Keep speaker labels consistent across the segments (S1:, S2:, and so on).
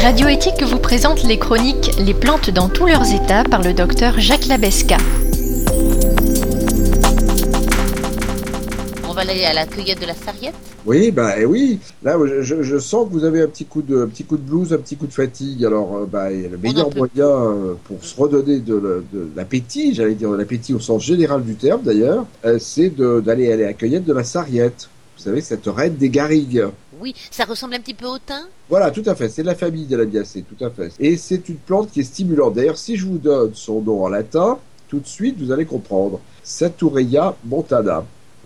S1: Radio Éthique vous présente les chroniques Les plantes dans tous leurs états par le docteur Jacques Labesca.
S2: On va aller à la cueillette de la sarriette.
S3: Oui, oui. Là, je sens que vous avez un petit coup de blues, un petit coup de fatigue. Alors, le meilleur moyen pour se redonner de l'appétit, j'allais dire de l'appétit au sens général du terme d'ailleurs, c'est d'aller à la cueillette de la sarriette. Vous savez, cette reine des garrigues.
S2: Oui, ça ressemble un petit peu au thym.
S3: Voilà, tout à fait. C'est de la famille des Lamiacées, tout à fait. Et c'est une plante qui est stimulante. D'ailleurs, si je vous donne son nom en latin, tout de suite, vous allez comprendre. Satureia montana.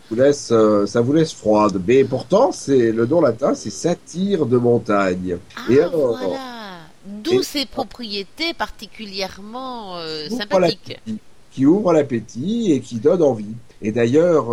S3: Ça vous laisse froide. Mais pourtant, le nom latin, c'est satyre de montagne.
S2: Ah, et alors, voilà. D'où ces propriétés particulièrement sympathiques.
S3: Qui ouvrent l'appétit et qui donnent envie. Et d'ailleurs,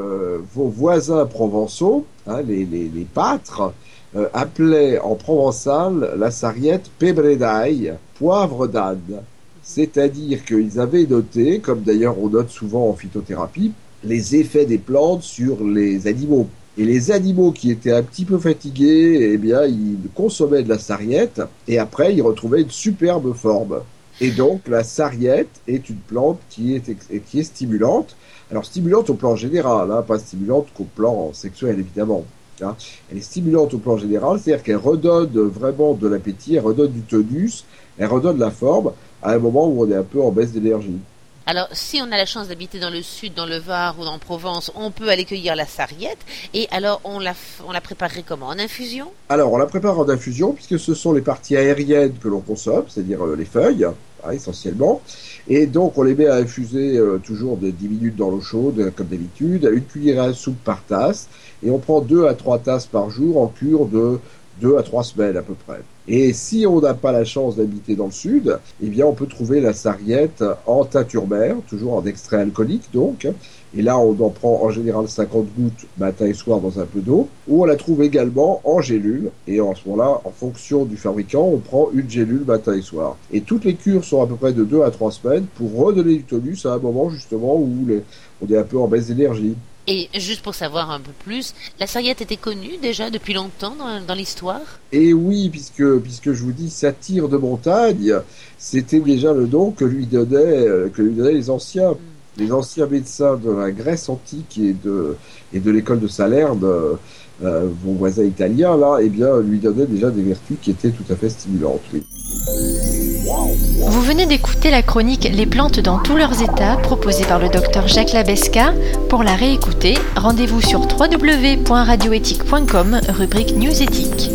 S3: vos voisins provençaux, les pâtres, appelaient en provençal la sarriette pebredaille, poivre d'âne. C'est-à-dire qu'ils avaient noté, comme d'ailleurs on note souvent en phytothérapie, les effets des plantes sur les animaux. Et les animaux qui étaient un petit peu fatigués, eh bien, ils consommaient de la sarriette et après, ils retrouvaient une superbe forme. Et donc, la sarriette est une plante qui est stimulante. Alors, stimulante au plan général, pas stimulante qu'au plan sexuel, évidemment. Elle est stimulante au plan général, c'est-à-dire qu'elle redonne vraiment de l'appétit, elle redonne du tonus, elle redonne la forme à un moment où on est un peu en baisse d'énergie.
S2: Alors, si on a la chance d'habiter dans le sud, dans le Var ou en Provence, on peut aller cueillir la sarriette. Et alors, on la préparerait comment? En infusion?
S3: Alors, on la prépare en infusion, puisque ce sont les parties aériennes que l'on consomme, c'est-à-dire les feuilles, essentiellement. Et donc, on les met à infuser toujours de 10 minutes dans l'eau chaude, comme d'habitude, à une cuillère à soupe par tasse. Et on prend 2 à 3 tasses par jour en cure de 2 à 3 semaines à peu près. Et si on n'a pas la chance d'habiter dans le sud, eh bien on peut trouver la sarriette en teinture mère, toujours en extrait alcoolique donc. Et là on en prend en général 50 gouttes matin et soir dans un peu d'eau. Ou on la trouve également en gélule. Et en ce moment-là, en fonction du fabricant, on prend une gélule matin et soir. Et toutes les cures sont à peu près de 2 à 3 semaines pour redonner du tonus à un moment justement où on est un peu en baisse d'énergie.
S2: Et juste pour savoir un peu plus, la sarriette était connue déjà depuis longtemps dans l'histoire?
S3: Et oui, puisque je vous dis satyre de montagne, c'était déjà le nom que lui donnaient les anciens. Les anciens médecins de la Grèce antique et de l'école de Salerne, vos voisins italiens, là, eh bien, lui donnaient déjà des vertus qui étaient tout à fait stimulantes, oui.
S1: Vous venez d'écouter la chronique Les plantes dans tous leurs états, proposée par le docteur Jacques Labesca. Pour la réécouter, rendez-vous sur www.radioethique.com, rubrique News Éthique.